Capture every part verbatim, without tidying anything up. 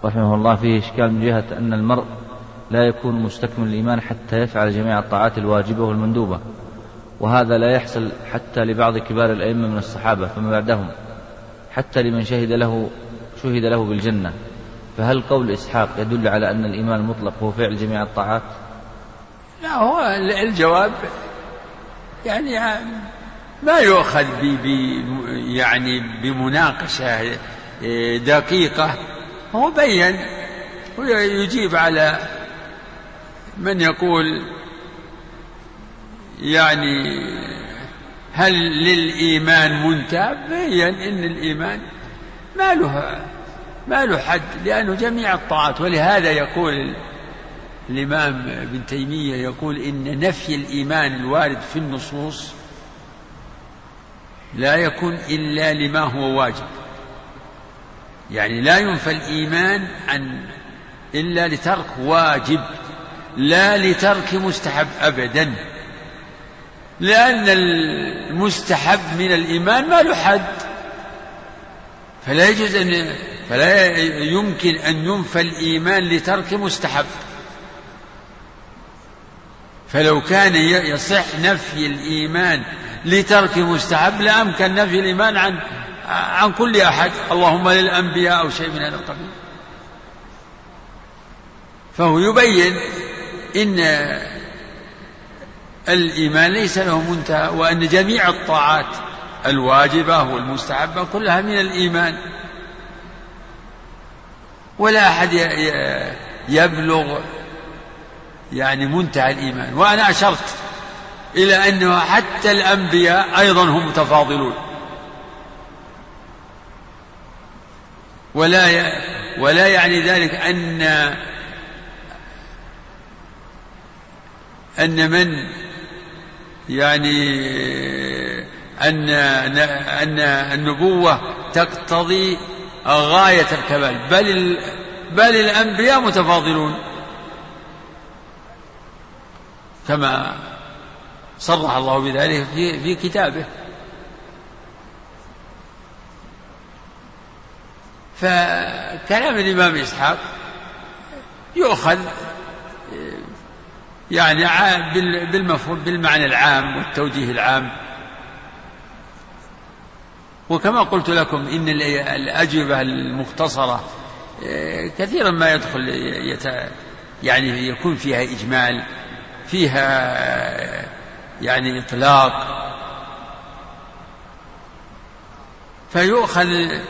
رحمه الله فيه إشكال من جهة أن المرء لا يكون مستكمل الإيمان حتى يفعل جميع الطاعات الواجبة والمندوبة، وهذا لا يحصل حتى لبعض كبار الأئمة من الصحابة فما بعدهم، حتى لمن شهد له شهد له بالجنة. فهل قول إسحاق يدل على أن الإيمان المطلق هو فعل جميع الطاعات؟ لا، هو الجواب يعني ما يؤخذ ب يعني بمناقشة دقيقة. هو بين ويجيب على من يقول يعني هل للإيمان منتهى. بين إن الإيمان ما له ما له حد، لأنه جميع الطاعات. ولهذا يقول الإمام ابن تيمية يقول إن نفي الإيمان الوارد في النصوص لا يكون إلا لما هو واجب، يعني لا ينفى الإيمان عن إلا لترك واجب لا لترك مستحب أبدا، لأن المستحب من الإيمان ما له حد، فلا يجوز أن فلا يمكن أن ينفى الإيمان لترك مستحب. فلو كان يصح نفي الإيمان لترك مستحب لأمكن نفي الإيمان عن عن كل أحد، اللهم للأنبياء أو شيء من هذا القبيل. فهو يبين إن الإيمان ليس له منتهى، وأن جميع الطاعات الواجبة والمستحبة كلها من الإيمان، ولا أحد يبلغ يعني منتهى الإيمان. وأنا أشرت إلى أنه حتى الأنبياء أيضا هم متفاضلون، ولا ولا يعني ذلك أن أن من يعني أن أن النبوة تقتضي غاية الكمال، بل بل الأنبياء متفاضلون كما صرح الله بذلك في في كتابه. فكلام الإمام إسحاق يؤخذ يعني بالمفهوم بالمعنى العام والتوجيه العام. وكما قلت لكم إن الأجوبة المختصرة كثيرا ما يدخل يعني يكون فيها إجمال، فيها يعني إطلاق، فيؤخذ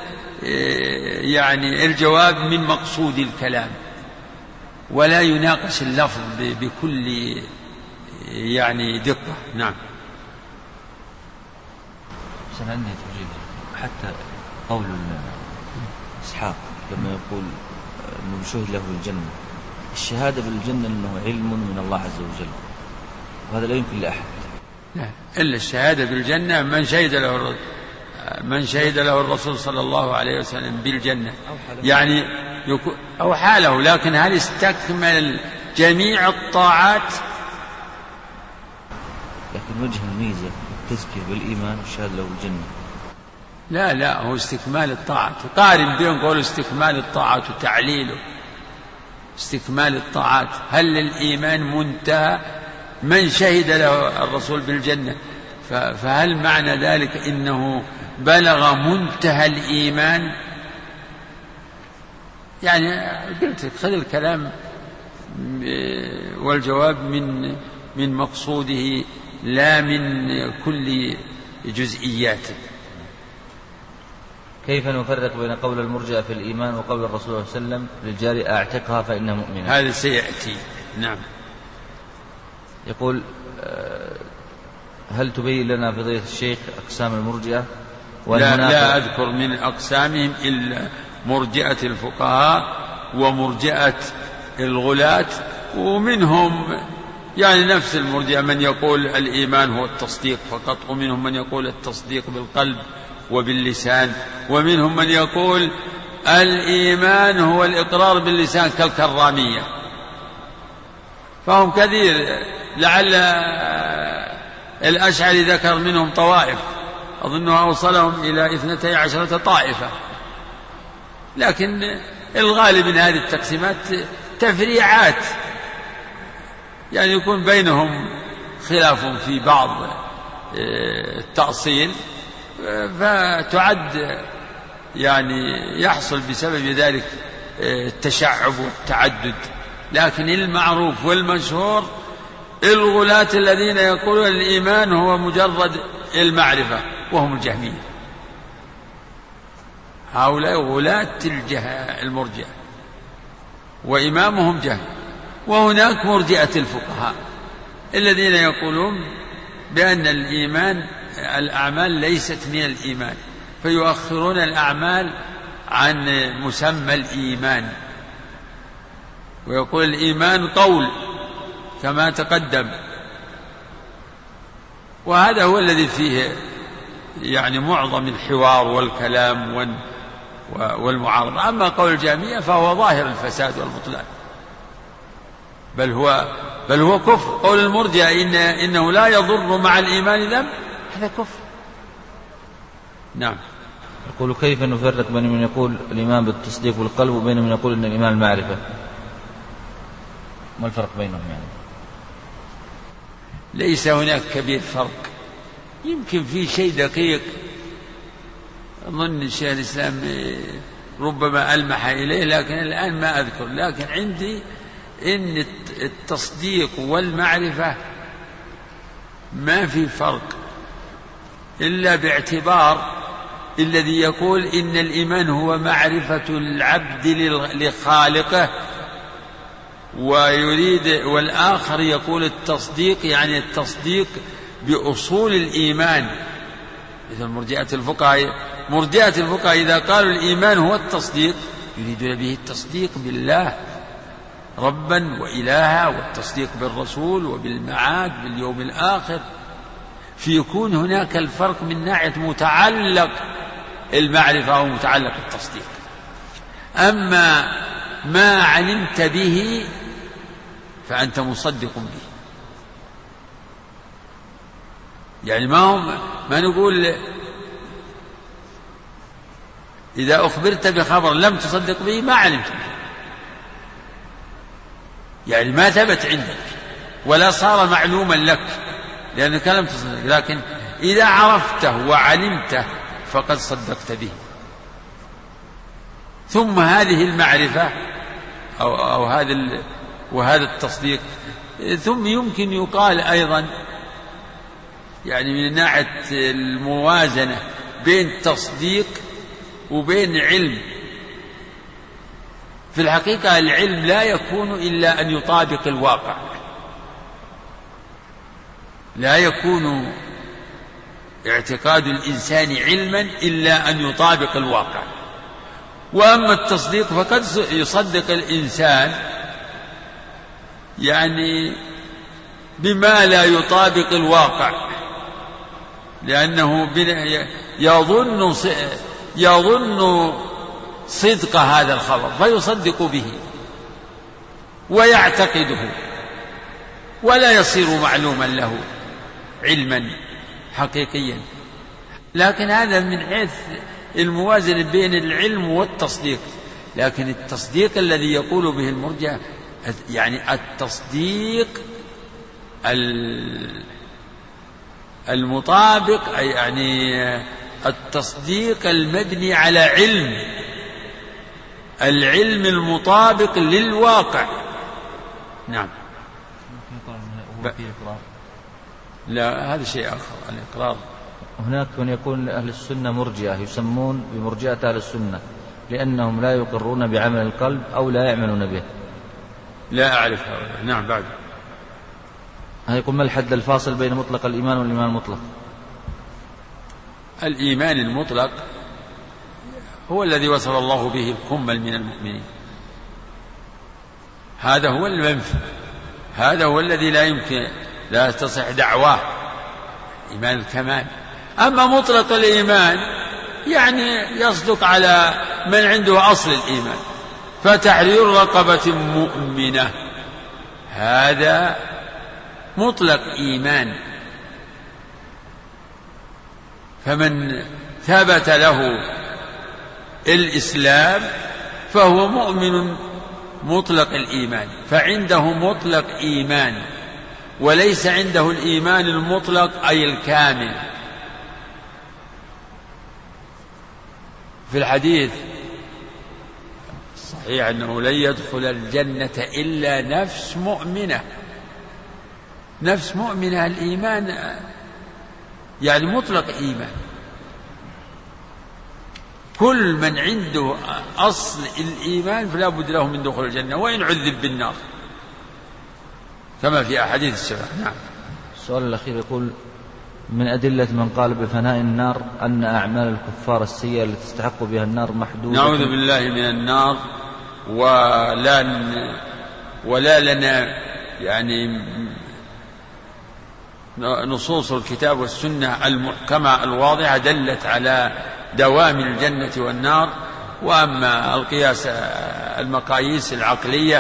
يعني الجواب من مقصود الكلام، ولا يناقش اللفظ بكل يعني دقة. نعم. بس عندي توجيه حتى قول إسحاق لما يقول أنه شهد له بالجنة، الشهادة بالجنة أنه علم من الله عز وجل، وهذا لا يمكن لأحد. لا، إلا الشهادة بالجنة من شهد له من شهد له الرسول صلى الله عليه وسلم بالجنة، يعني أو حاله. لكن هل استكمل جميع الطاعات؟ لكن وجه الميزة التزكية بالإيمان والشهادة له بالجنة. لا لا، هو استكمال الطاعات. قارن بين قول استكمال الطاعات وتعليله. استكمال الطاعات هل للإيمان منتهى؟ من شهد له الرسول بالجنة، فهل معنى ذلك إنه بلغ منتهى الإيمان؟ يعني قلت خذ الكلام والجواب من من مقصوده لا من كل جزئياته. كيف نفرق بين قول المرجئة في الإيمان وقول الرسول صلى الله عليه وسلم للجارية أعتقها فإنها مؤمنة؟ هذا سيأتي. نعم. يقول هل تبين لنا فضيلة الشيخ أقسام المرجئة؟ لا, لا أذكر من أقسامهم إلا مرجئة الفقهاء ومرجئة الغلاة، ومنهم يعني نفس المرجئة من يقول الإيمان هو التصديق فقط، ومنهم من يقول التصديق بالقلب وباللسان، ومنهم من يقول الإيمان هو الإقرار باللسان كالكرامية. فهم كثير، لعل الأشعري ذكر منهم طوائف، أظنها أوصلهم إلى اثنتي عشرة طائفة، لكن الغالب من هذه التقسيمات تفريعات، يعني يكون بينهم خلاف في بعض التأصيل فتعد، يعني يحصل بسبب ذلك التشعب والتعدد. لكن المعروف والمشهور الغلاة الذين يقولون الإيمان هو مجرد المعرفة وهم الجهمية، هؤلاء غلاة المرجئة وإمامهم جهم. وهناك مرجئة الفقهاء الذين يقولون بأن الإيمان الأعمال ليست من الإيمان، فيؤخرون الأعمال عن مسمى الإيمان، ويقول الإيمان قول كما تقدم. وهذا هو الذي فيه يعني معظم الحوار والكلام والمعارضة. أما قول الجهمية فهو ظاهر الفساد والبطلان، بل هو بل هو كفر. قول المرجئة إن إنه لا يضر مع الإيمان ذنب، هذا كفر. نعم. يقول كيف نفرق بين من يقول الإيمان بالتصديق بالقلب وبين من يقول إن الإيمان المعرفة؟ ما الفرق بينهم يعني؟ ليس هناك كبير فرق، يمكن في شيء دقيق أظن الشيخ الإسلام ربما ألمح إليه لكن الآن ما أذكر. لكن عندي إن التصديق والمعرفة ما في فرق إلا باعتبار الذي يقول إن الإيمان هو معرفة العبد لخالقه، ويريد والآخر يقول التصديق يعني التصديق بأصول الإيمان. إذا مرجئة الفقهاء مرجئة الفقهاء إذا قالوا الإيمان هو التصديق يريدون به التصديق بالله ربا وإلها، والتصديق بالرسول وبالمعاد باليوم الآخر، فيكون هناك الفرق من ناحية متعلق المعرفة أو متعلق التصديق. أما ما علمت به فأنت مصدق به، يعني ما هم ما نقول إذا أخبرت بخبر لم تصدق به ما علمت به، يعني ما ثبت عندك ولا صار معلوما لك لأنك لم تصدق. لكن إذا عرفته وعلمته فقد صدقت به. ثم هذه المعرفة أو, أو هذا وهذا التصديق ثم يمكن يقال أيضا يعني من ناحية الموازنة بين تصديق وبين علم. في الحقيقة العلم لا يكون إلا أن يطابق الواقع، لا يكون اعتقاد الإنسان علما إلا أن يطابق الواقع. وأما التصديق فقد يصدق الإنسان يعني بما لا يطابق الواقع، لأنه يظن يظن صدق هذا الخبر فيصدق به ويعتقده ولا يصير معلوما له علما حقيقيا. لكن هذا من حيث الموازنة بين العلم والتصديق. لكن التصديق الذي يقول به المرجئة يعني التصديق المطابق، يعني التصديق المبني على علم، العلم المطابق للواقع. نعم. لا هذا شيء آخر. الإقرار هناك من يكون أهل السنة مرجئة يسمون بمرجئة أهل السنة لأنهم لا يقرون بعمل القلب أو لا يعملون به. لا أعرف هذا. نعم. بعد هذا يقول ما الحد الفاصل بين مطلق الإيمان والإيمان المطلق؟ الإيمان المطلق هو الذي وصف الله به الكمل من المؤمنين، هذا هو المنفي، هذا هو الذي لا يمكن لا تصح دعواه إيمان الكمال. أما مطلق الإيمان يعني يصدق على من عنده أصل الإيمان، فتحرير رقبة مؤمنة هذا مطلق إيمان. فمن ثبت له الإسلام فهو مؤمن مطلق الإيمان، فعنده مطلق إيمان، وليس عنده الإيمان المطلق أي الكامل. في الحديث الصحيح أنه لن يدخل الجنة إلا نفس مؤمنة. نفس مؤمنة، الإيمان يعني مطلق إيمان. كل من عنده أصل الإيمان فلا بد له من دخول الجنة وإن عذب بالنار كما في أحاديث الشفاعة. نعم. السؤال الأخير يقول: من أدلة من قال بفناء النار أن أعمال الكفار السيئة التي تستحق بها النار محدودة. نعوذ بالله من النار، ولا ولا لنا يعني نصوص الكتاب والسنة المحكمة الواضحة دلت على دوام الجنة والنار. وأما القياس المقاييس العقلية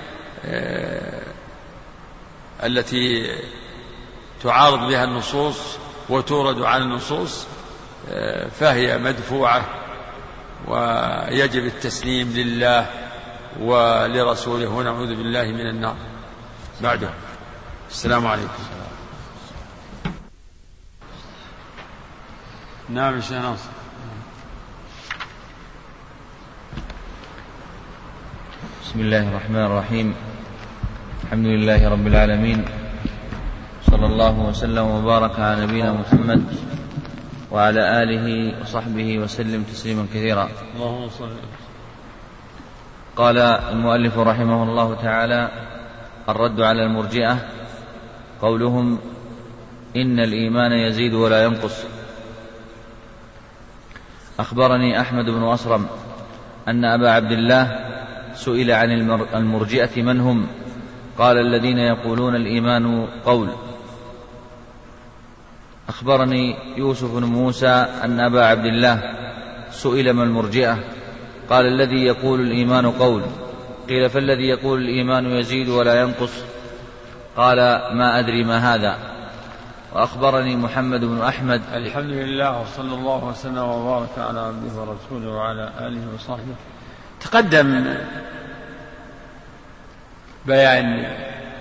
التي تعارض بها النصوص وتورد على النصوص فهي مدفوعة، ويجب التسليم لله ولرسوله، ونعوذ بالله من النار. بعده السلام عليكم. نعم يا شيخ ناصر. بسم الله الرحمن الرحيم. الحمد لله رب العالمين، صلى الله وسلم وبارك على نبينا محمد وعلى آله وصحبه وسلم تسليما كثيرا. اللهم صل. قال المؤلف رحمه الله تعالى: الرد على المرجئة قولهم إن الإيمان يزيد ولا ينقص. أخبرني أحمد بن أصرم أن أبا عبد الله سئل عن المرجئة من هم؟ قال: الذين يقولون الإيمان قول. أخبرني يوسف بن موسى أن أبا عبد الله سئل ما المرجئة؟ قال: الذي يقول الإيمان قول. قيل: فالذي يقول الإيمان يزيد ولا ينقص؟ قال: ما أدري ما هذا. وأخبرني محمد بن أحمد. الحمد لله، وصلى الله وسلم وبارك على عبده ورسوله وعلى آله وصحبه. تقدم بيان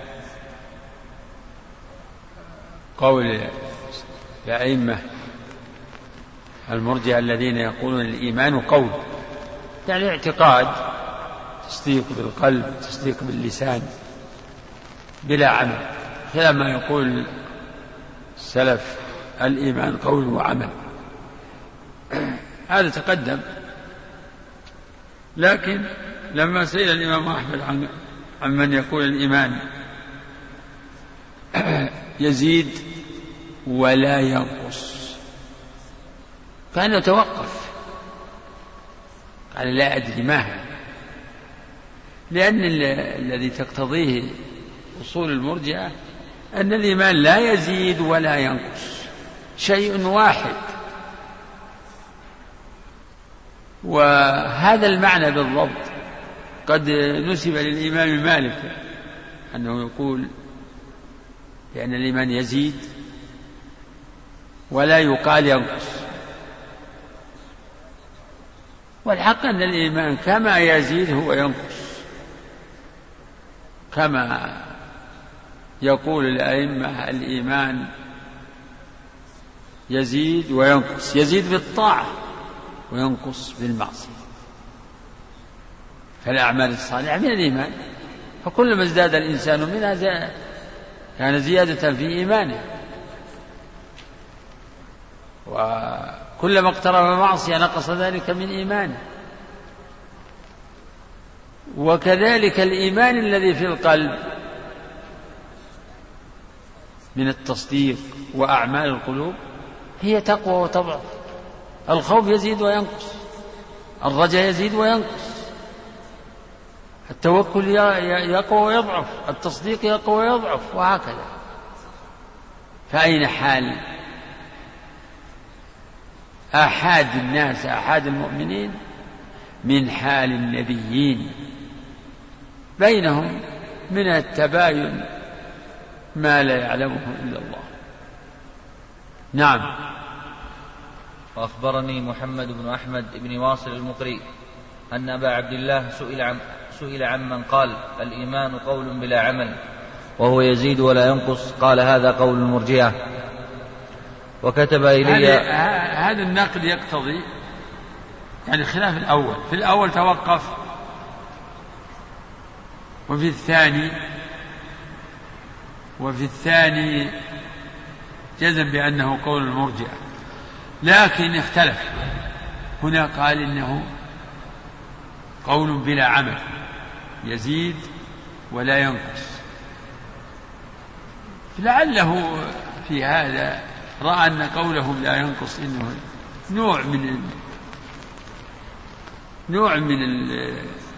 قول الأئمة المرجئة الذين يقولون الإيمان قول، يعني اعتقاد، تصديق بالقلب، تصديق باللسان بلا عمل، خلاف ما يقول السلف الإيمان قول وعمل. هذا تقدم. لكن لما سئل الإمام أحمد عن عن من يقول الإيمان يزيد ولا ينقص كان يتوقف، قال: لا أدري ما هذا، لأن الذي تقتضيه أصول المرجئة أن الإيمان لا يزيد ولا ينقص، شيء واحد. وهذا المعنى بالضبط قد نسب للإمام مالك أنه يقول بأن الإيمان يزيد ولا يقال ينقص، والحق أن الإيمان كما يزيد هو ينقص، كما يقول الأئمة الإيمان يزيد وينقص، يزيد بالطاعة وينقص بالمعصية. فالأعمال الصالحة من الإيمان، فكلما ازداد الإنسان منها زاد كان زيادة في إيمانه، وكلما اقترب معصية نقص ذلك من إيمانه. وكذلك الإيمان الذي في القلب من التصديق وأعمال القلوب هي تقوى وتضعف. الخوف يزيد وينقص، الرجاء يزيد وينقص، التوكل يقوى ويضعف، التصديق يقوى ويضعف، وهكذا. فأين حال آحاد الناس، آحاد المؤمنين من حال النبيين؟ بينهم من التباين ما لا يعلمه إلا الله. نعم. وأخبرني محمد بن أحمد بن واصل المقري أن أبا عبد الله سئل عن سئل عمن قال الإيمان قول بلا عمل وهو يزيد ولا ينقص، قال هذا قول المرجئة. وكتب إلي هذا النقد يقتضي يعني خلاف الأول. في الأول توقف، وفي الثاني وفي الثاني جزم بأنه قول المرجئة، لكن اختلف. هنا قال إنه قول بلا عمل يزيد ولا ينقص، لعله في هذا رأى أن قولهم لا ينقص إنه نوع من ال... نوع من ال...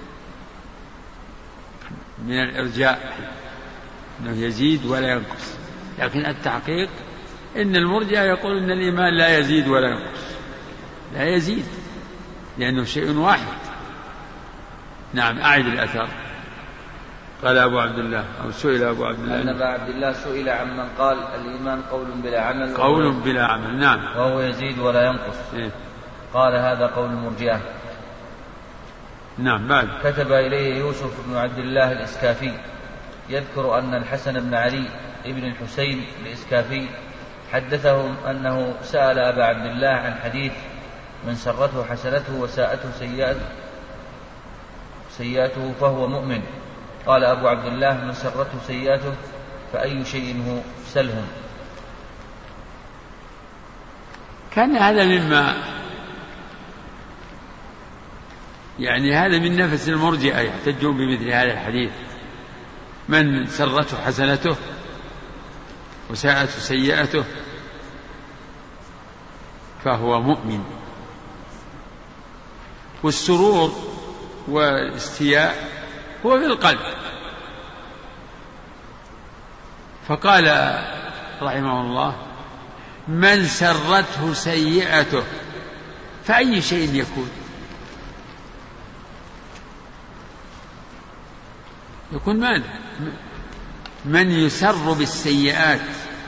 من الإرجاء، أنه يزيد ولا ينقص. لكن التحقيق إن المرجئة يقول إن الإيمان لا يزيد ولا ينقص، لا يزيد لأنه شيء واحد. نعم، أعد الأثر. قال أبو عبد الله أو سئل أبو عبد الله أن أبا عبد الله سئل عمن قال الإيمان قول بلا عمل قول بلا عمل نعم وهو يزيد ولا ينقص، إيه؟ قال هذا قول المرجئة. نعم. بعد كتب إليه يوسف بن عبد الله الإسكافي يذكر أن الحسن بن علي ابن الحسين الإسكافي حدثهم أنه سأل أبا عبد الله عن حديث من سرته حسنته وساءته سيئته سيئته فهو مؤمن. قال أبو عبد الله من سرته سيئته فأي شيء هو سلهم. كان هذا مما يعني هذا من نفس المرجئة، يحتجون بمثل هذا الحديث: من سرته حسنته وساءته سيئته فهو مؤمن. والسرور والاستياء هو في القلب. فقال رحمه الله: من سرته سيئته فأي شيء يكون؟ يكون ماذا؟ من يسر بالسيئات.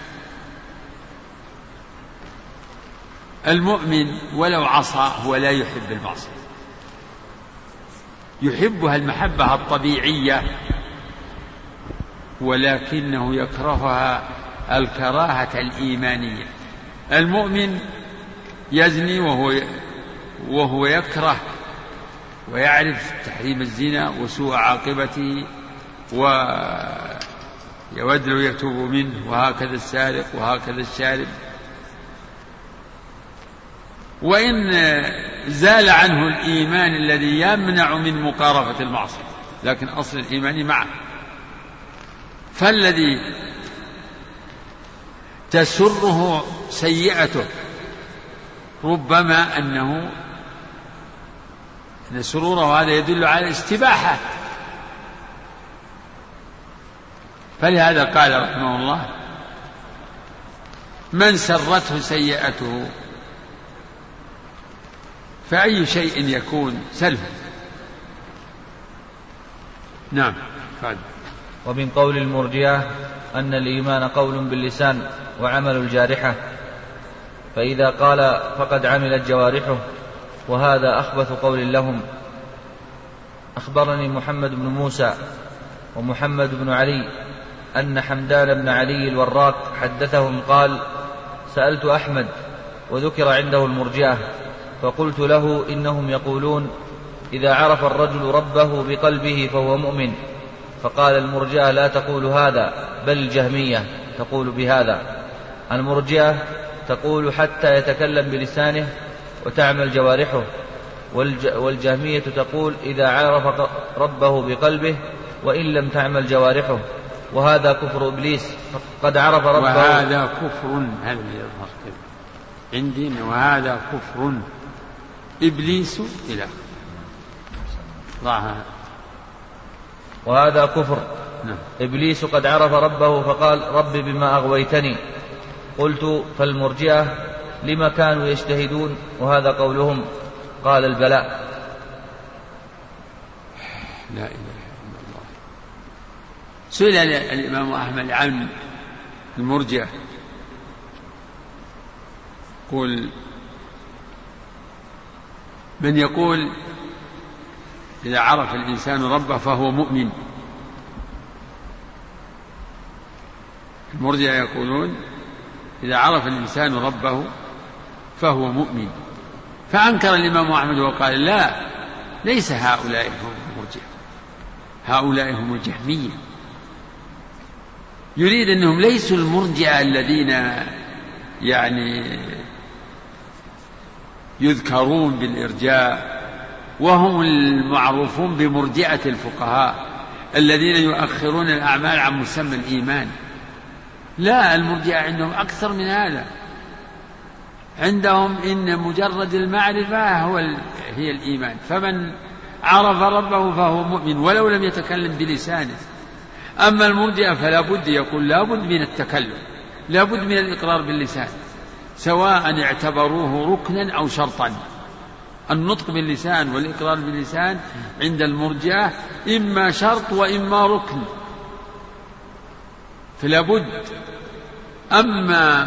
المؤمن ولو عصى هو لا يحب المعصية، يحبها المحبة الطبيعية، ولكنه يكرهها الكراهة الإيمانية. المؤمن يزني وهو وهو يكره ويعرف تحريم الزنا وسوء عاقبته ويود لو يتوب منه، وهكذا السارق وهكذا الشارب. وإن زال عنه الإيمان الذي يمنع من مقارفة المعصية، لكن أصل الإيمان معه. فالذي تسره سيئته ربما أنه أن سروره هذا يدل على استباحة. فلهذا قال رحمه الله: من سرته سيئته فأي شيء يكون سلبا. نعم. فعلا. ومن قول المرجئة أن الإيمان قول باللسان وعمل الجارحة، فإذا قال فقد عملت جوارحه، وهذا أخبث قول لهم. أخبرني محمد بن موسى ومحمد بن علي أن حمدان بن علي الوراق حدثهم قال: سألت أحمد وذكر عنده المرجئة، فقلت له: إنهم يقولون إذا عرف الرجل ربه بقلبه فهو مؤمن. فقال: المرجئة لا تقول هذا، بل الجهمية تقول بهذا. المرجئة تقول حتى يتكلم بلسانه وتعمل جوارحه، والجهمية تقول إذا عرف ربه بقلبه وإن لم تعمل جوارحه، وهذا كفر إبليس قد عرف ربه. وهذا كفر، هذا يظهر عندي، وهذا كفر إبليس إلى ضعها. وهذا كفر نعم. إبليس قد عرف ربه فقال: رب بما أغويتني. قلت: فالمرجئة لما كانوا يجتهدون وهذا قولهم؟ قال: البلاء. لا إله إلا الله. سئل الإمام أحمد عن المرجئة، قل من يقول إذا عرف الإنسان ربه فهو مؤمن. المرجئة يقولون إذا عرف الإنسان ربه فهو مؤمن، فأنكر الإمام أحمد وقال لا، ليس هؤلاء هم المرجئة، هؤلاء هم الجهمية. يريد أنهم ليسوا المرجئة الذين يعني يذكرون بالإرجاء، وهم المعروفون بمرجئة الفقهاء الذين يؤخرون الأعمال عن مسمى الإيمان. لا، المرجئة عندهم أكثر من هذا، عندهم إن مجرد المعرفة هو هي الإيمان، فمن عرف ربه فهو مؤمن ولو لم يتكلم بلسانه. أما المرجئة فلا بد، يقول لا بد من التكلم، لا بد من الإقرار باللسان، سواء اعتبروه ركنا أو شرطا. النطق باللسان والإقرار باللسان عند المرجئة إما شرط وإما ركن، فلا بد. أما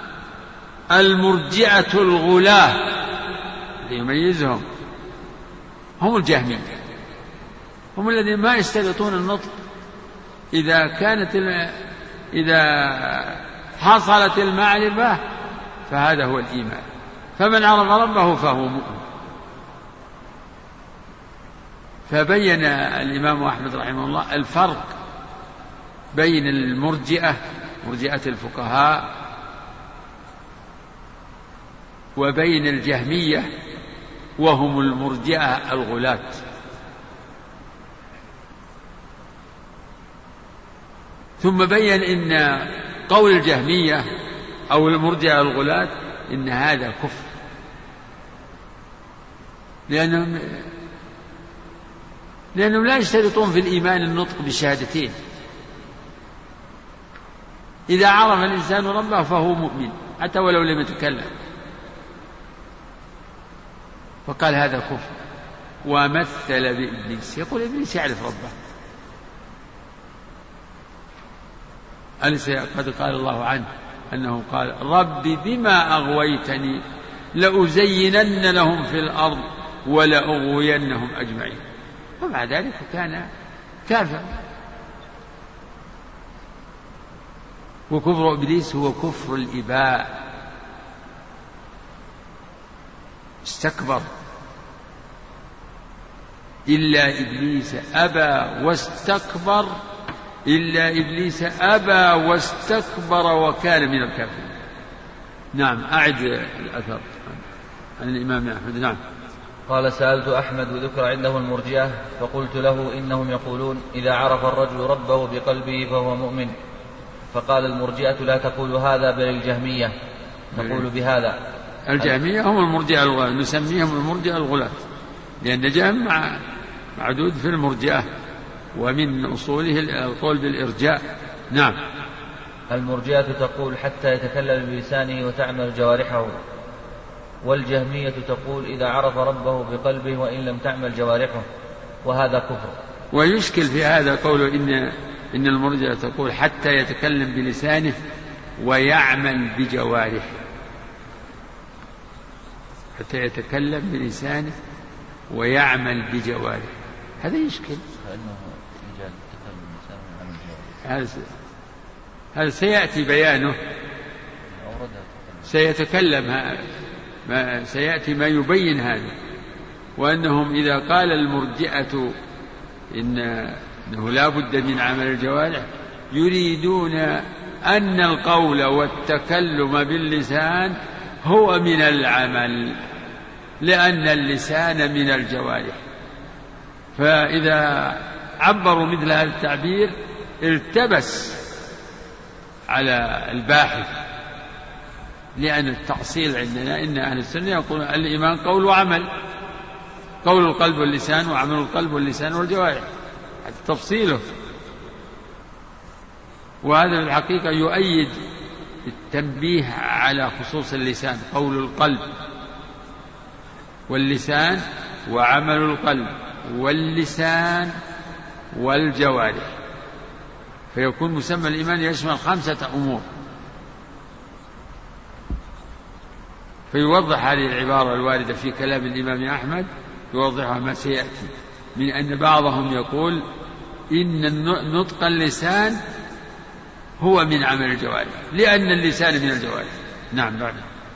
المرجئة الغلاة يميزهم هم الجهمية، هم الذين ما يشترطون النطق، إذا كانت إذا حصلت المعرفة فهذا هو الإيمان، فمن عرف ربه فهو مؤمن. فبين الإمام أحمد رحمه الله الفرق بين المرجئة مرجئة الفقهاء وبين الجهمية وهم المرجئة الغلاة. ثم بين إن قول الجهمية أو المرجئة الغلاة إن هذا كفر، لأنهم لأنهم لا يشترطون في الإيمان النطق بالشهادتين. إذا عرف الإنسان ربه فهو مؤمن حتى ولو لم يتكلم، فقال هذا كفر. ومثل بإبليس، يقول إبليس يعرف ربه، أليس قد قال الله عنه أنه قال رب بما أغويتني لأزينن لهم في الأرض ولأغوينهم أجمعين، ومع ذلك كان كافر. وكفر إبليس هو كفر الإباء، استكبر، إلا إبليس أبى واستكبر، إلا إبليس أبى واستكبر وكان من الكافرين. نعم، أعد الأثر عن الإمام أحمد. نعم. قال سألت أحمد وذكر عنده المرجئة فقلت له إنهم يقولون إذا عرف الرجل ربه بقلبه فهو مؤمن، فقال المرجئة لا تقول هذا بل الجهمية تقول بهذا. الجهمية هم المرجئة الغلاة، نسميهم المرجئة الغلاة، لأن جهم معدود في المرجئة ومن أصوله القول بالإرجاء. نعم. المرجئة تقول حتى يتكلم بلسانه وتعمل جوارحه، والجهمية تقول إذا عرف ربه بقلبه وإن لم تعمل جوارحه، وهذا كفر. ويشكل في هذا قوله إن إن المرجئة تقول حتى يتكلم بلسانه ويعمل بجوارحه، حتى يتكلم بلسانه ويعمل بجوارحه، هذا يشكل. هذا هذا سيأتي بيانه، سيتكلم ما سيأتي ما يبين هذا. وأنهم إذا قال المرجئة إن أنه لا بد من عمل الجوارح، يريدون أن القول والتكلم باللسان هو من العمل، لأن اللسان من الجوارح. فإذا عبروا مثل هذا التعبير التبس على الباحث، لأن التأصيل عندنا إن أهل السنة يقولون الإيمان قول وعمل، قول القلب واللسان وعمل القلب واللسان والجوارح، هذا تفصيله. وهذا في الحقيقة يؤيد التنبيه على خصوص اللسان، قول القلب واللسان وعمل القلب واللسان والجوارح، فيكون مسمى الإيمان يشمل خمسة أمور. فيوضح هذه العبارة الواردة في كلام الإمام أحمد، يوضحها ما سيأتي. من أن بعضهم يقول إن نطق اللسان هو من عمل الجوارح لأن اللسان من الجوارح. نعم بعد.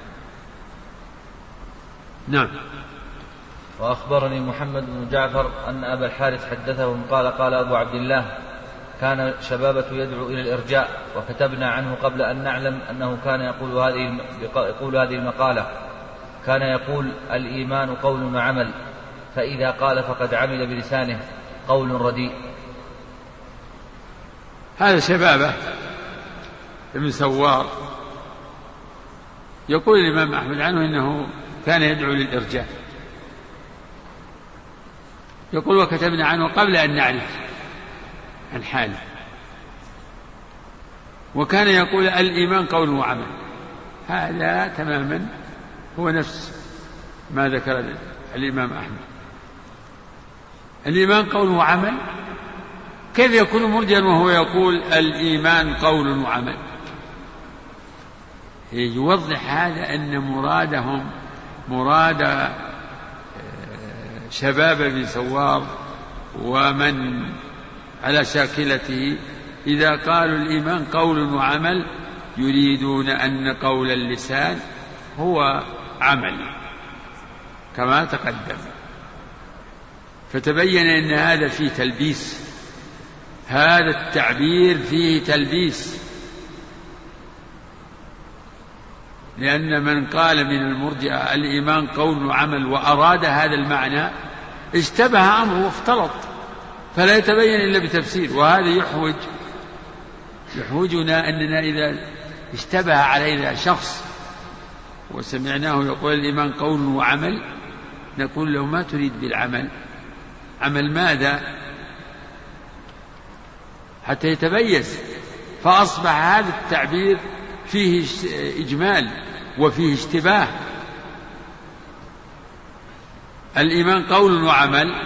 نعم. وأخبرني محمد بن جعفر أن أبا الحارث حدثهم قال قال أبو عبد الله كان شبابة يدعو إلى الإرجاء وكتبنا عنه قبل أن نعلم أنه كان يقول هذه يقول هذه المقالة. كان يقول الإيمان قول وعمل، فإذا قال فقد عمل بلسانه قول رديء. هذا شبابة ابن سوار يقول الإمام أحمد عنه إنه كان يدعو للإرجاء، يقول وكتبنا عنه قبل أن نعرف عن حاله، وكان يقول الإيمان قول وعمل. هذا تماما هو نفس ما ذكر الإمام أحمد. الإيمان قول وعمل، كيف يكون مرجئا وهو يقول الإيمان قول وعمل؟ يوضح هذا أن مرادهم مراد شباب بن سوار ومن على شاكلته إذا قالوا الإيمان قول وعمل يريدون أن قول اللسان هو عمل كما تقدم. فتبين أن هذا فيه تلبيس، هذا التعبير فيه تلبيس، لأن من قال من المرجئة الإيمان قول وعمل وأراد هذا المعنى اشتبه أمره واختلط، فلا يتبين إلا بتفسير. وهذا يحوج يحوجنا أننا إذا اشتبه علينا شخص وسمعناه يقول الإيمان قول وعمل نقول له ما تريد بالعمل؟ عمل ماذا؟ حتى يتميز. فأصبح هذا التعبير فيه إجمال وفيه اشتباه. الإيمان قول وعمل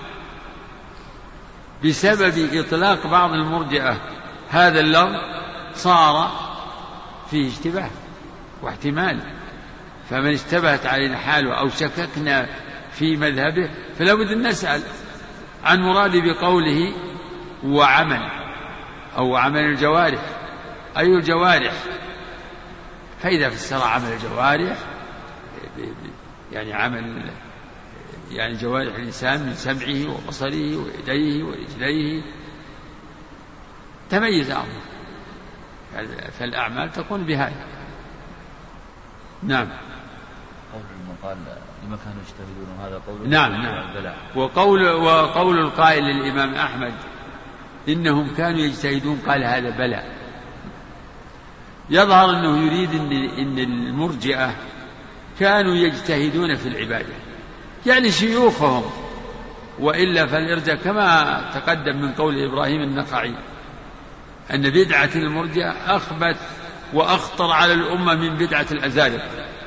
بسبب إطلاق بعض المرجئة هذا اللفظ صار فيه اشتباه واحتمال، فمن اشتبهت علينا حاله أو شككنا في مذهبه فلا بد أن نسأل عن مراد بقوله وعمل أو عمل الجوارح، أي الجوارح؟ فإذا فسر عمل الجوارح يعني عمل يعني جوارح الإنسان من سمعه وبصره ويديه ورجليه تميز أمره، فالأعمال تكون بهذا. نعم. قول المقال لما كانوا يجتهدون هذا قول. نعم نعم. وقول وقول القائل للإمام أحمد إنهم كانوا يجتهدون قال هذا بلى، يظهر أنه يريد إن, إن المرجئة كانوا يجتهدون في العبادة يعني شيوخهم، وإلا فالإرجاء كما تقدم من قول إبراهيم النخعي أن بدعة المرجئة أخبث وأخطر على الأمة من بدعة الأزالق،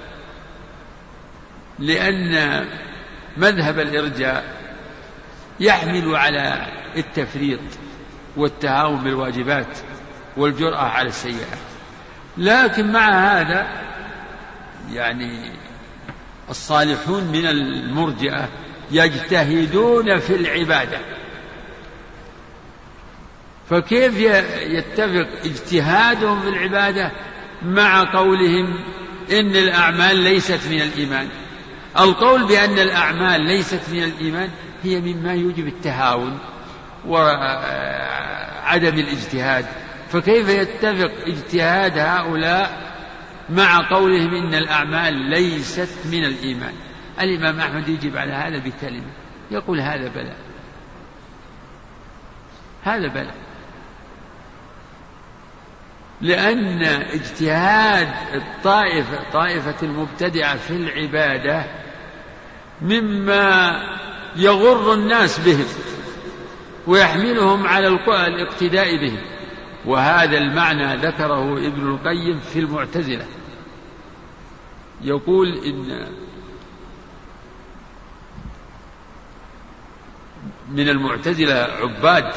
لأن مذهب الإرجاء يحمل على التفريط والتهاون بالواجبات والجرأة على السيئات، لكن مع هذا يعني الصالحون من المرجئة يجتهدون في العبادة، فكيف يتفق اجتهادهم في العبادة مع قولهم إن الأعمال ليست من الإيمان؟ القول بأن الأعمال ليست من الإيمان هي مما يوجب التهاون وعدم الاجتهاد، فكيف يتفق اجتهاد هؤلاء مع قولهم إن الأعمال ليست من الإيمان؟ الإمام أحمد يجيب على هذا بكلمة، يقول هذا بلى، هذا بلى، لأن اجتهاد الطائفة طائفة المبتدعة في العبادة مما يغر الناس بهم ويحملهم على الاقتداء بهم، وهذا المعنى ذكره ابن القيم في المعتزلة، يقول إن من المعتزلة عباد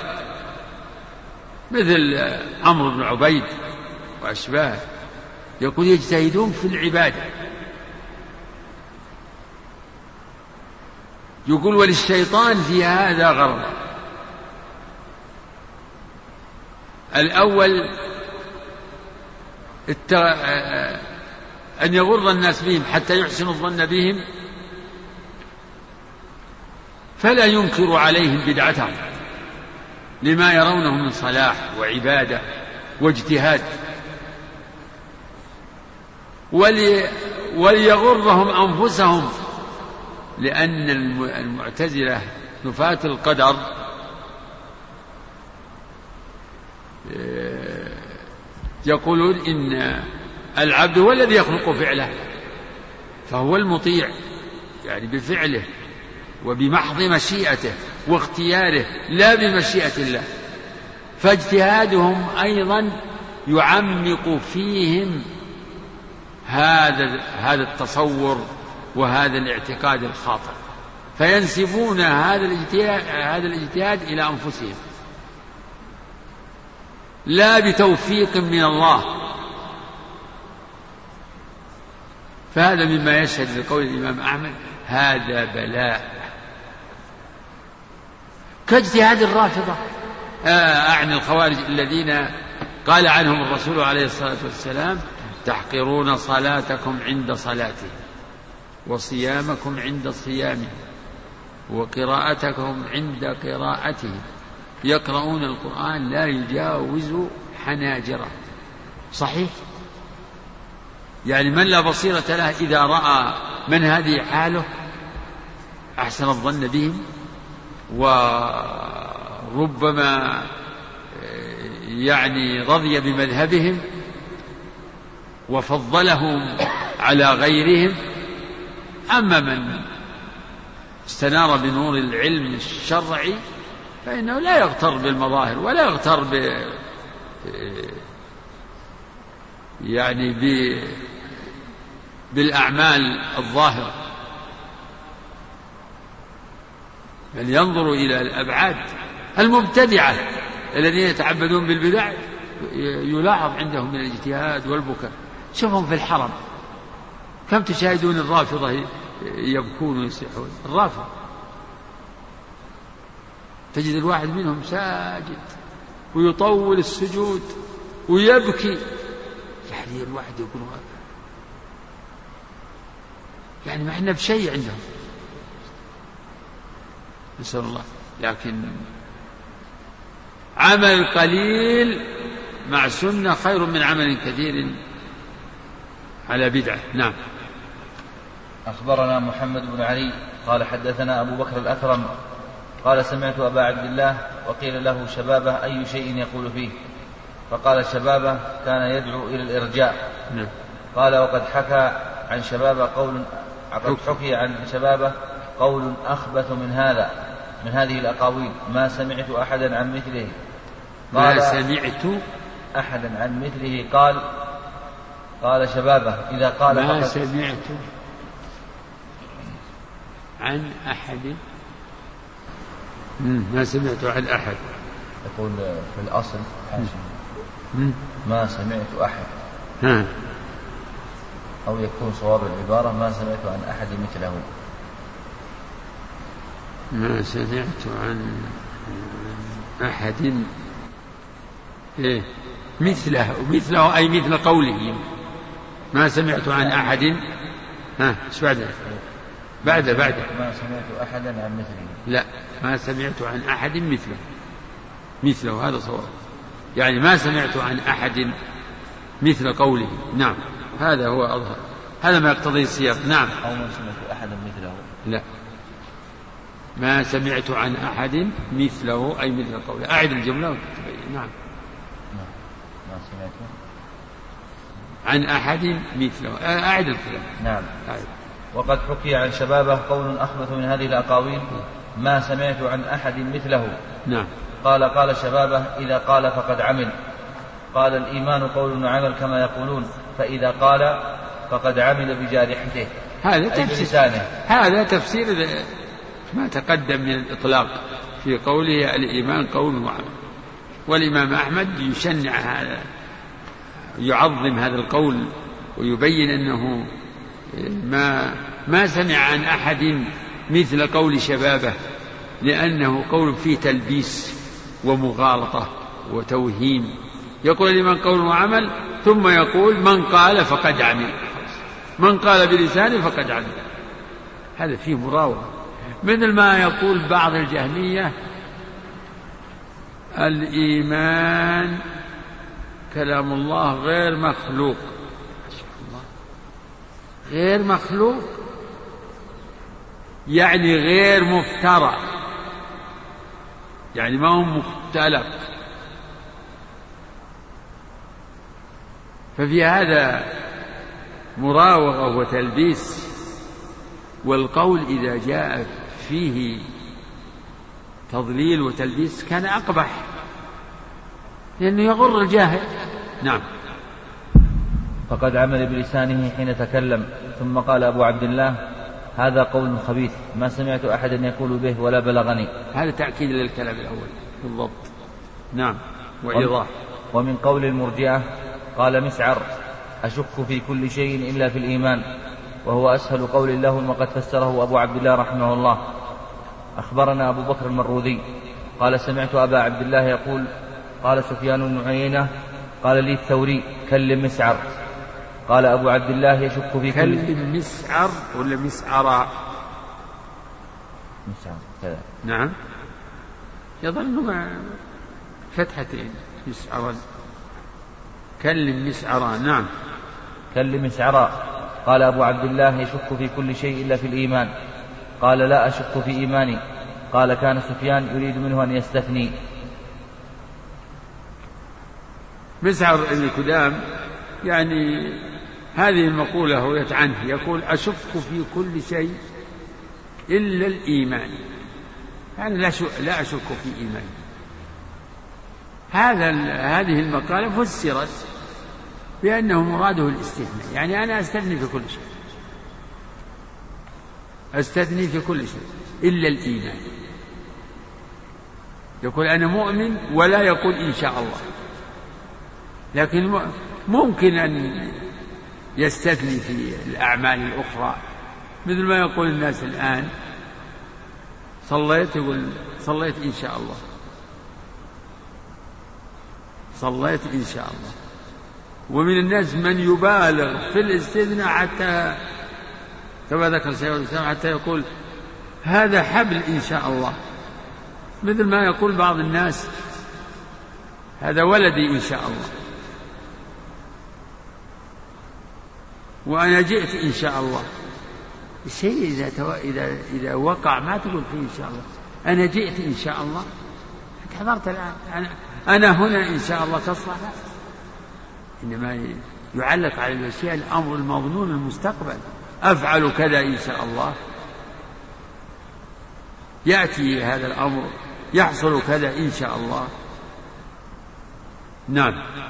مثل عمرو بن عبيد وأشباهه، يقول يجتهدون في العبادة يقول وللشيطان في هذا غرض. الأول أن يغر الناس بهم حتى يحسنوا الظن بهم فلا ينكر عليهم بدعتهم لما يرونه من صلاح وعبادة واجتهاد، ولي وليغرهم أنفسهم، لأن المعتزلة نفاة القدر يقولون إن العبد هو الذي يخلق فعله، فهو المطيع يعني بفعله وبمحض مشيئته واختياره لا بمشيئة الله، فاجتهادهم أيضا يعمق فيهم هذا هذا التصور وهذا الاعتقاد الخاطئ، فينسبون هذا الاجتهاد, هذا الاجتهاد إلى أنفسهم لا بتوفيق من الله. فهذا مما يشهد لقول الإمام أحمد هذا بلاء، كاجتهاد الرافضة أعني الخوارج الذين قال عنهم الرسول عليه الصلاة والسلام تحقرون صلاتكم عند صلاته وصيامكم عند صيامه وقراءتكم عند قراءته، يقرؤون القرآن لا يجاوز حناجره. صحيح، يعني من لا بصيرة له إذا رأى من هذه حاله أحسن الظن بهم، وربما يعني رضي بمذهبهم وفضلهم على غيرهم. أما من استنار بنور العلم الشرعي فإنه لا يغتر بالمظاهر ولا يغتر ب يعني ب بالأعمال الظاهرة، بل ينظر إلى الأبعاد. المبتدعة الذين يتعبدون بالبدع يلاحظ عندهم من الاجتهاد والبكاء. شوفهم في الحرم كم تشاهدون الرافضة يبكون ويصيحون. الرافضة تجد الواحد منهم ساجد ويطول السجود ويبكي، يعني الواحد يقول يعني ما احنا بشيء عندهم، نسأل الله. لكن عمل قليل مع سنة خير من عمل كثير على بدعة. نعم. أخبرنا محمد بن علي قال حدثنا أبو بكر الأكرم قال سمعت أبا عبد الله وقيل له شبابه أي شيء يقول فيه، فقال شبابه كان يدعو إلى الإرجاء. نعم. قال وقد حكى عن شبابه قول قد حكي عن شبابه قول أخبث من هذا من هذه الأقاويل ما سمعت أحدا عن مثله. ما سمعت أحدا عن مثله. قال قال شبابه إذا قال ما سمعت عن أحد ما سمعت عن أحد. يقول في الأصل ما سمعت أحد ها. أو يكون صواب العبارة ما سمعت عن أحد مثله. ما سمعت عن أحد إيه مثله مثله أي مثل قوله ما سمعت عن أحد. ها ايش بعده؟ بعده بعده ما سمعت أحدا عن مثله. لا ما سمعت عن أحد مثله مثله هذا صواب، يعني ما سمعت عن أحد مثل قوله. نعم هذا هو أظهر، هذا ما يقتضي السياق. نعم. أو ما سمعت أحدا مثله. لا ما سمعت عن أحد مثله أي مثل قوله. أعد الجملة وتبين. نعم. ما سمعت عن أحد مثله. أعد الكلام. نعم. أعد. وقد حكي عن شبابه قول أخبث من هذه الأقاويل ما سمعت عن أحد مثله. نعم. قال قال شبابه إذا قال فقد عمل. قال الإيمان قول وعمل كما يقولون، فإذا قال فقد عمل بجارحته. هذا تفسير هذا تفسير ما تقدم من الإطلاق في قوله الإيمان قول وعمل. والإمام أحمد يشنع هذا، يعظم هذا القول ويبين أنه ما ما سمع عن أحد مثل قول شبابه، لأنه قول فيه تلبيس ومغالطة وتوهيم. يقول لمن قول وعمل، ثم يقول من قال فقد عمل، من قال بلسانه فقد عمل. هذا فيه مراوغة، مثل ما يقول بعض الجهمية الإيمان كلام الله غير مخلوق. غير مخلوق يعني غير مفترى، يعني ما هو مختلق. ففي هذا مراوغة وتلبيس، والقول إذا جاء فيه تضليل وتلبيس كان أقبح، لأنه يغر الجاهل. نعم. فقد عمل بلسانه حين تكلم. ثم قال أبو عبد الله: هذا قول خبيث ما سمعت أحدا يقول به ولا بلغني. هذا تأكيد للكلام الأول بالضبط. نعم، وإيضاح. ومن قول المرجئة قال مسعر: أشك في كل شيء إلا في الإيمان، وهو أسهل قول لهم، وقد فسره أبو عبد الله رحمه الله. أخبرنا أبو بكر المروذي قال: سمعت أبا عبد الله يقول: قال سفيان بن عيينة قال لي الثوري: كلم مسعر. قال أبو عبد الله: يشك في كل كلم مسعر ولا مسعر؟ مسعر كذا. نعم، يظل مع فتحتين مسعرا. كلم مسعرا. نعم. كلم مسعرا. قال أبو عبد الله: يشك في كل شيء إلا في الإيمان. قال: لا أشك في إيماني. قال: كان سفيان يريد منه أن يستثني. مسعر بن كدام يعني هذه المقولة رويت عنه، يقول: أشك في كل شيء إلا الإيمان، يعني لا, لا أشك في إيماني. هذا هذه المقالة فسرت بأنه مراده الاستثناء، يعني أنا أستثني في كل شيء، أستثني في كل شيء إلا الإيمان. يقول أنا مؤمن ولا يقول إن شاء الله، لكن ممكن أن يستثني في الأعمال الأخرى، مثل ما يقول الناس الآن: صليت، يقول صليت إن شاء الله، صليت إن شاء الله. ومن الناس من يبالغ في الاستثناء حتى كما ذكر شيخ الإسلام حتى يقول هذا حبل إن شاء الله، مثل ما يقول بعض الناس هذا ولدي إن شاء الله، وأنا جئت إن شاء الله. الشيء إذا, تو... إذا... إذا وقع ما تقول فيه إن شاء الله. أنا جئت إن شاء الله، أنت حضرت الآن، أنا... أنا هنا إن شاء الله تصلح. إنما يعلق على الأشياء الأمر المظنون المستقبل، أفعل كذا إن شاء الله، يأتي هذا الأمر، يحصل كذا إن شاء الله. نعم.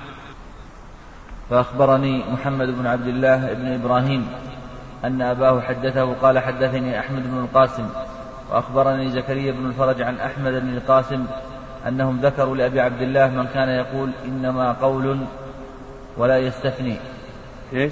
فأخبرني محمد بن عبد الله بن إبراهيم أن أباه حدثه قال: حدثني أحمد بن القاسم وأخبرني زكريا بن الفرج عن أحمد بن القاسم أنهم ذكروا لأبي عبد الله من كان يقول إنما قول ولا يستثني. إيش؟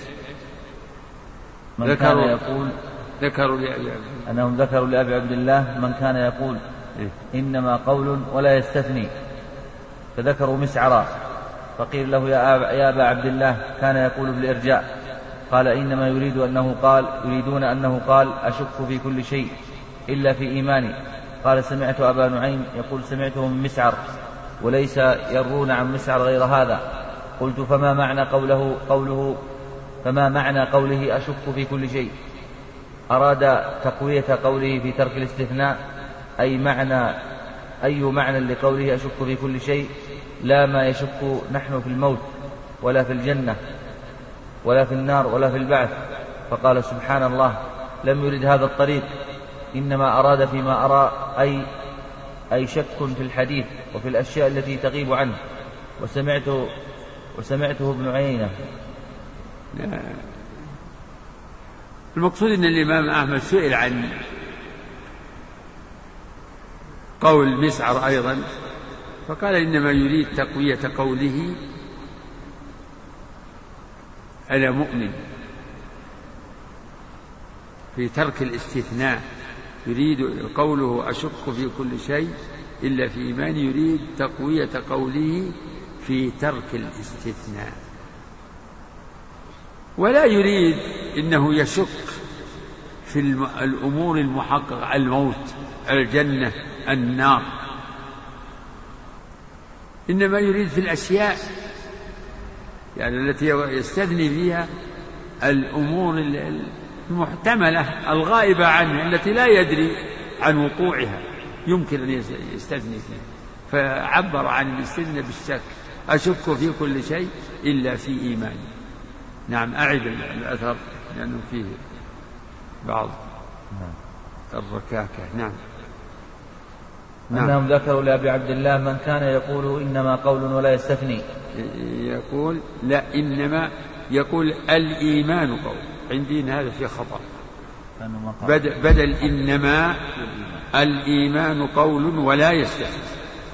من كان يقول ذكروا لأبي عبد الله أنهم ذكروا لأبي عبد الله من كان يقول إنما قول ولا يستثني، فذكروا مسعرا. فقيل له: يا أبا عبد الله، كان يقول بالإرجاء. قال: إنما يريد أنه قال يريدون أنه قال أشك في كل شيء إلا في إيماني. قال: سمعت أبا نعيم يقول سمعته من مسعر، وليس يرون عن مسعر غير هذا. قلت: فما معنى قوله قوله فما معنى قوله أشك في كل شيء؟ أراد تقوية قوله في ترك الاستثناء، أي معنى أي معنى لقوله أشك في كل شيء، لا ما يشك نحن في الموت ولا في الجنة ولا في النار ولا في البعث. فقال: سبحان الله، لم يرد هذا الطريق، إنما أراد فيما أرى أي أي شك في الحديث وفي الأشياء التي تغيب عنه. وسمعته وسمعته ابن عيينة. المقصود أن الإمام أحمد سئل عن قول مسعر أيضا، فقال: إنما يريد تقوية قوله أنا مؤمن في ترك الاستثناء، يريد قوله أشك في كل شيء إلا في إيماني يريد تقوية قوله في ترك الاستثناء، ولا يريد إنه يشك في الأمور المحققة، الموت، الجنة، النار، إنما يريد في الأشياء يعني التي يستثني فيها الأمور المحتملة الغائبة عنه التي لا يدري عن وقوعها يمكن أن يستثني فيها، فعبر عن الاستثناء بالشك، أشك في كل شيء إلا في إيماني. نعم، أعد الأثر لأنه فيه بعض الركاكة. نعم. نعم. أنهم ذكروا لأبي عبد الله من كان يقول إنما قول ولا يستثني، يقول لا، إنما يقول الإيمان قول، عندي هذا في خطأ، بدل, بدل إنما الإيمان قول ولا يستثني،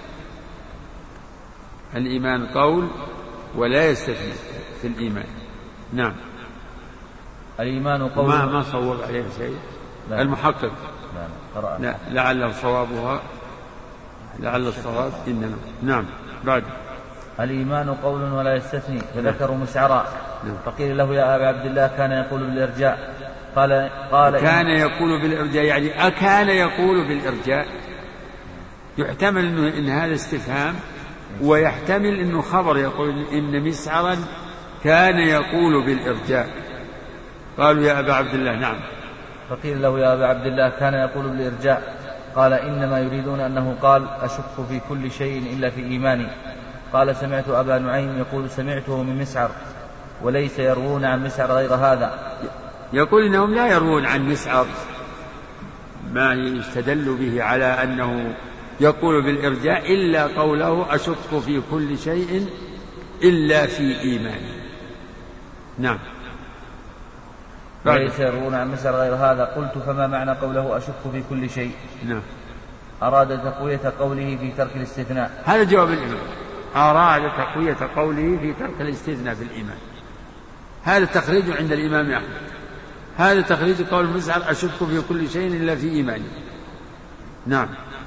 الإيمان قول ولا يستثني في الإيمان. نعم. الإيمان قول ما ما صوب عليه شيء. لا. المحقق لا, لا لعل صوابها لعل الصواب إنما. نعم. بعد الإيمان قول ولا يستثني، فذكروا مسعرا. نعم. فقيل له يا أبا عبد الله كان يقول بالإرجاء، قال قال كان يقول بالإرجاء يعني أكان يقول بالإرجاء، يحتمل إنه إن هذا استفهام، ويحتمل إنه خبر يقول إن مسعرا كان يقول بالإرجاء. قالوا يا أبا عبد الله. نعم. فقيل له يا أبا عبد الله كان يقول بالإرجاء، قال إنما يريدون أنه قال أشك في كل شيء إلا في إيماني. قال سمعت أبا نعيم يقول سمعته من مسعر، وليس يروون عن مسعر غير هذا. يقول إنهم لا يروون عن مسعر ما يستدل به على أنه يقول بالإرجاء إلا قوله أشك في كل شيء إلا في إيماني. نعم. وليس يروون عن مسعر غير هذا. قلت فما معنى قوله أشك في كل شيء؟ نعم. أراد تقوية قوله في ترك الاستثناء. هذا جواب الإمام، أراد تقوية قوله في ترك الاستثناء في الإيمان. هذا تخريج عند الإمام أحمد، هذا تخريج قول مسعر أشك في كل شيء إلا في إيماني. نعم.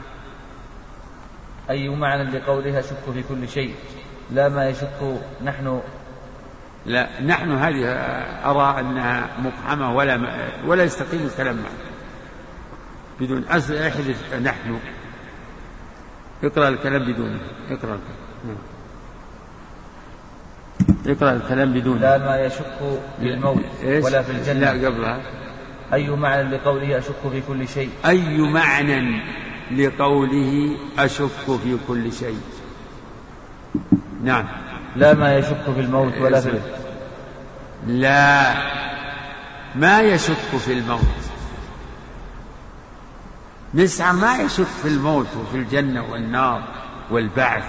أي معنى لقولها أشك في كل شيء؟ لا ما يشك نحن. لا، نحن هذه أرى أنها مقحمة ولا ولا يستقيم الكلام معه بدون أصل يحدث نحن. اقرأ الكلام بدونه. اقرأ الكلام. اقرأ الكلام بدونه. لا ما يشك في الموت ولا في الجنة. لا قبلها. أي معنى لقوله أشك في كل شيء؟ أي معنى لقوله أشك في كل شيء؟ نعم. لا ما يشك في الموت ولا في لا ما يشك في الموت. مسعر ما يشك في الموت وفي الجنة والنار والبعث،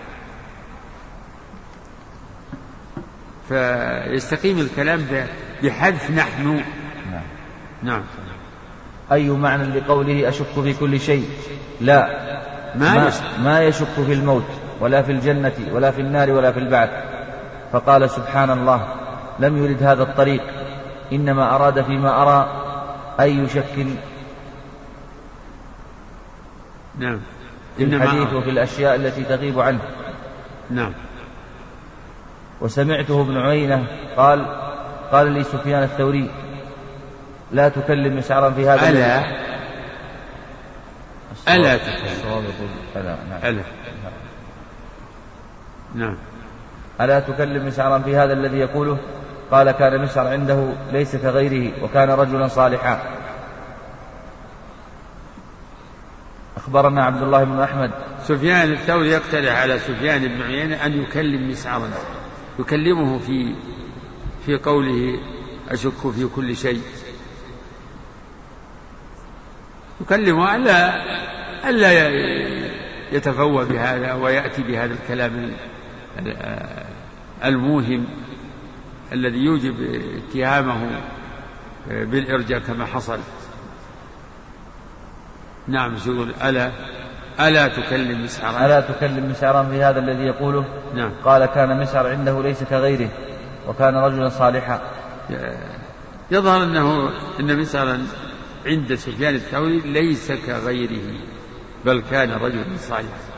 فيستقيم الكلام بحذف نحن. نعم. نعم. أي معنى لقوله أشك في كل شيء؟ لا ما, ما, يشك. ما يشك في الموت ولا في الجنة ولا في النار ولا في البعث. فقال سبحان الله لم يرد هذا الطريق، إنما أراد فيما أرى أي شك نعم في الحديث وفي الأشياء التي تغيب عنه. نعم. وسمعته ابن عيينة قال قال لي سفيان الثوري لا تكلم مسعرا في هذا. ألا ألا تكلم. ألا. نعم. ألا. نعم. ألا تكلم مسعرا في هذا الذي يقوله؟ قال كان مسعر عنده ليس كغيره وكان رجلا صالحا. أخبرنا عبد الله بن أحمد. سفيان الثوري يقترح على سفيان بن عيينة أن يكلم مسعرا، يكلمه في في قوله أشك في كل شيء، يكلمه ألا ألا يتفوه بهذا ويأتي بهذا الكلام الموهم الذي يوجب اتهامه بالإرجاء كما حصل. نعم. يقول ألا ألا تكلم مسعرا ألا تكلم مسعرا في هذا الذي يقوله. نعم. قال كان مسعر عنده ليس كغيره وكان رجلا صالحا. يظهر أنه إن مسعرا عند سفيان الثوري ليس كغيره بل كان رجلا صالحا.